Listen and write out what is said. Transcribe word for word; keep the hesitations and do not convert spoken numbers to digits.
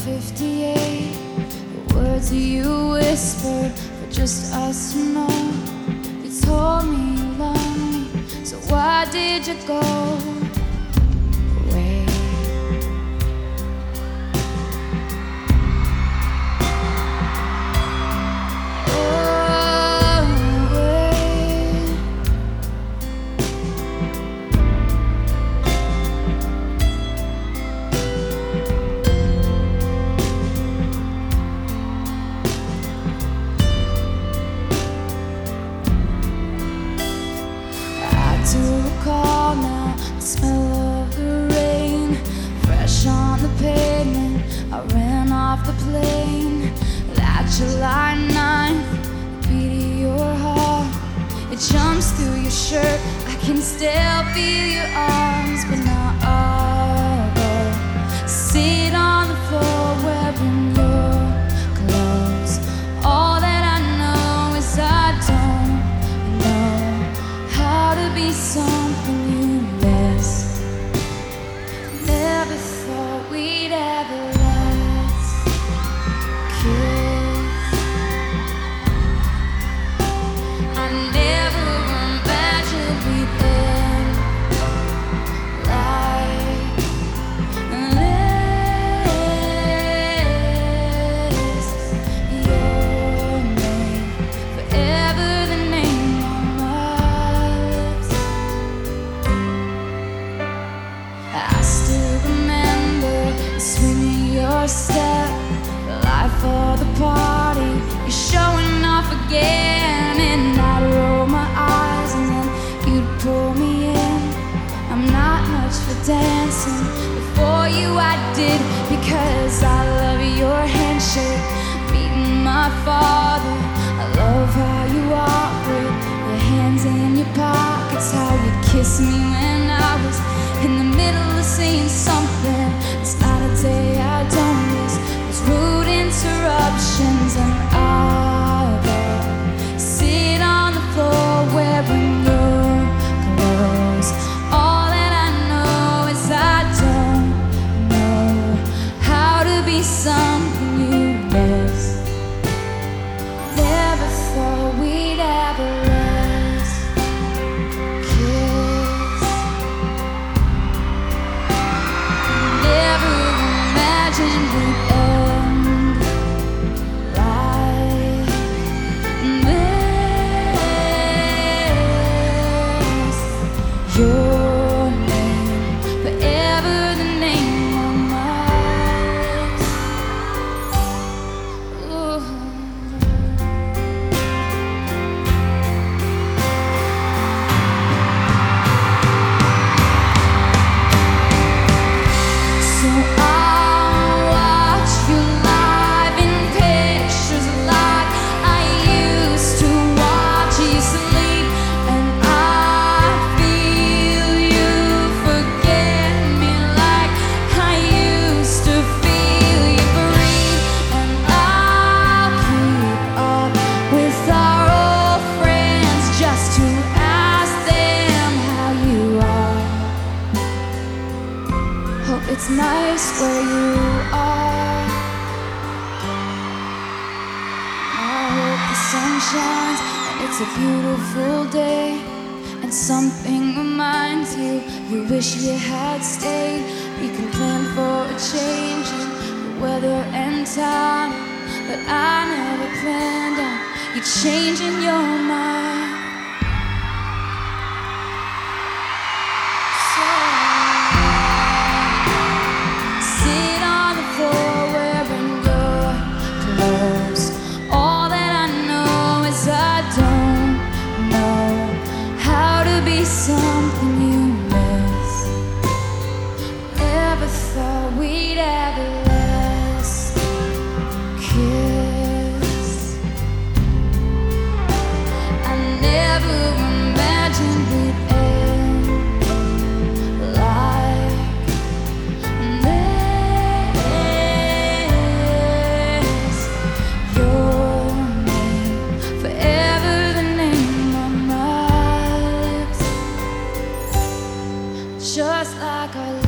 fifty-eight, the words that you whispered for just us to know. You told me you loved me, so why did you go away? To recall now the smell of the rain, fresh on the pavement. I ran off the plane. That July ninth, the beat of your heart, it jumps through your shirt. I can still feel your arms, but now I'll go sit on the floor wearing your clothes. All that I know is I don't be something you miss. Never thought we'd ever last kiss. I never imagined we'd end like this. Your name forever, the name on my lips. I still remember the swing of your step, the life of the party, you showing off again. And I'd roll my eyes and then you'd pull me in. I'm not much for dancing, before you I did, because I love your handshake, meeting my father. I love how you walk with your hands in your pockets, how you kiss me when I was in the middle of saying something. It's not a day I don't miss those rude interruptions. And I'll go sit on the floor wearing your clothes. All that I know is I don't know how to be something you miss. Never thought we'd ever last kiss. Never imagined we'd end like this. Your name forever, the name on my lips. Ooh. So I'll watch you live in pictures like I used to watch you sleep. And I feel you forget me like I used to feel you breathe. And I'll keep up with our old friends just to ask them how you are. Hope it's nice where you are. I hope the sun shines and it's a beautiful day, and something reminds you you wish you had stayed. We can plan for a change in the weather and time, but I never planned on you changing your mind. So sit on the floor wearing your clothes. All that I know is I don't know how to be something you miss. Never thought we'd ever last kiss. I never imagined we'd end like this. Your name forever, the name on my lips. Just like I